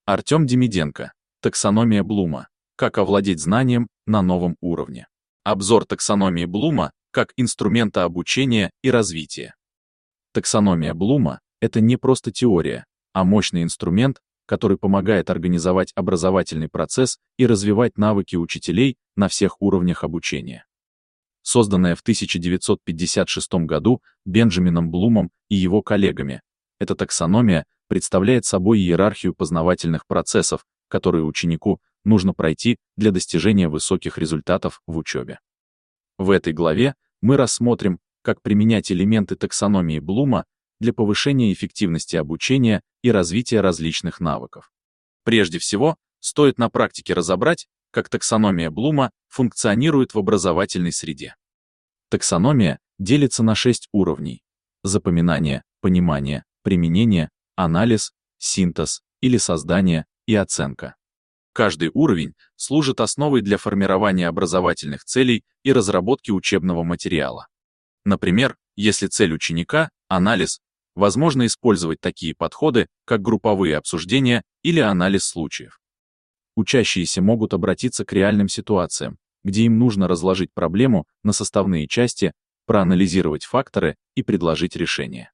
Артем Демиденко. Таксономия Блума. Как овладеть знанием на новом уровне. Обзор таксономии Блума как инструмента обучения и развития. Таксономия Блума — это не просто теория, а мощный инструмент, который помогает организовать образовательный процесс и развивать навыки учителей на всех уровнях обучения. Созданная в 1956 году Бенджамином Блумом и его коллегами, эта таксономия представляет собой иерархию познавательных процессов, которые ученику нужно пройти для достижения высоких результатов в учебе. В этой главе мы рассмотрим, как применять элементы таксономии Блума для повышения эффективности обучения и развития различных навыков. Прежде всего, стоит на практике разобрать, как таксономия Блума функционирует в образовательной среде. Таксономия делится на 6 уровней: запоминание, понимание, применение, анализ, синтез или создание и оценка. Каждый уровень служит основой для формирования образовательных целей и разработки учебного материала. Например, если цель ученика — анализ, возможно использовать такие подходы, как групповые обсуждения или анализ случаев. Учащиеся могут обратиться к реальным ситуациям, где им нужно разложить проблему на составные части, проанализировать факторы и предложить решение.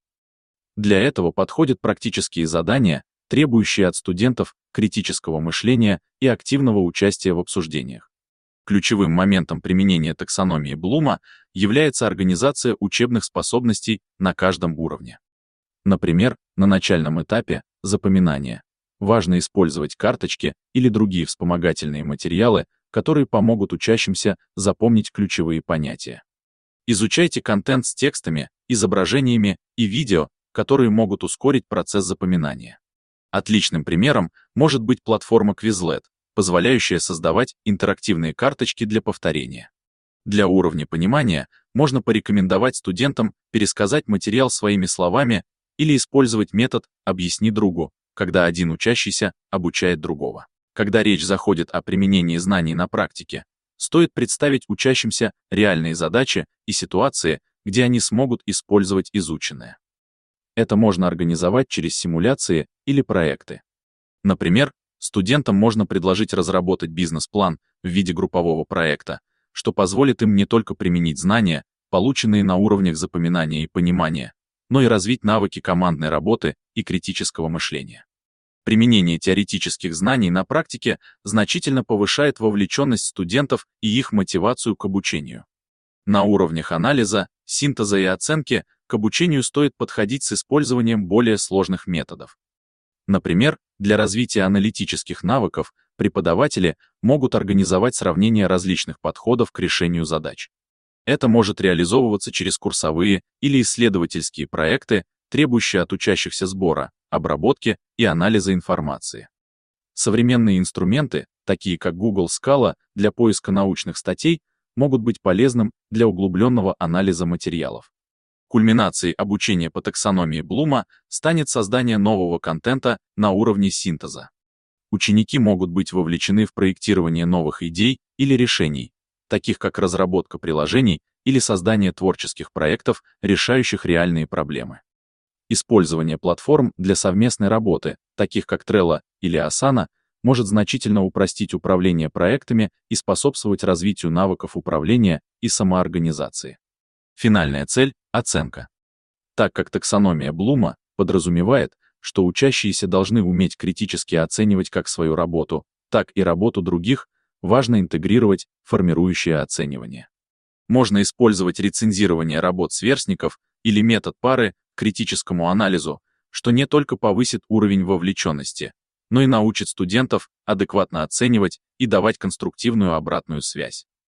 Для этого подходят практические задания, требующие от студентов критического мышления и активного участия в обсуждениях. Ключевым моментом применения таксономии Блума является организация учебных способностей на каждом уровне. Например, на начальном этапе запоминания важно использовать карточки или другие вспомогательные материалы, которые помогут учащимся запомнить ключевые понятия. Изучайте контент с текстами, изображениями и видео, которые могут ускорить процесс запоминания. Отличным примером может быть платформа Quizlet, позволяющая создавать интерактивные карточки для повторения. Для уровня понимания можно порекомендовать студентам пересказать материал своими словами или использовать метод «объясни другу», когда один учащийся обучает другого. Когда речь заходит о применении знаний на практике, стоит представить учащимся реальные задачи и ситуации, где они смогут использовать изученное. Это можно организовать через симуляции или проекты. Например, студентам можно предложить разработать бизнес-план в виде группового проекта, что позволит им не только применить знания, полученные на уровнях запоминания и понимания, но и развить навыки командной работы и критического мышления. Применение теоретических знаний на практике значительно повышает вовлеченность студентов и их мотивацию к обучению. На уровнях анализа, синтеза и оценки к обучению стоит подходить с использованием более сложных методов. Например, для развития аналитических навыков преподаватели могут организовать сравнение различных подходов к решению задач. Это может реализовываться через курсовые или исследовательские проекты, требующие от учащихся сбора, обработки и анализа информации. Современные инструменты, такие как Google Scala для поиска научных статей, могут быть полезным для углубленного анализа материалов. Кульминацией обучения по таксономии Блума станет создание нового контента на уровне синтеза. Ученики могут быть вовлечены в проектирование новых идей или решений, таких как разработка приложений или создание творческих проектов, решающих реальные проблемы. Использование платформ для совместной работы, таких как Trello или Asana, может значительно упростить управление проектами и способствовать развитию навыков управления и самоорганизации. Финальная цель — оценка. Так как таксономия Блума подразумевает, что учащиеся должны уметь критически оценивать как свою работу, так и работу других, важно интегрировать формирующее оценивание. Можно использовать рецензирование работ сверстников или метод пары к критическому анализу, что не только повысит уровень вовлеченности, но и научит студентов адекватно оценивать и давать конструктивную обратную связь.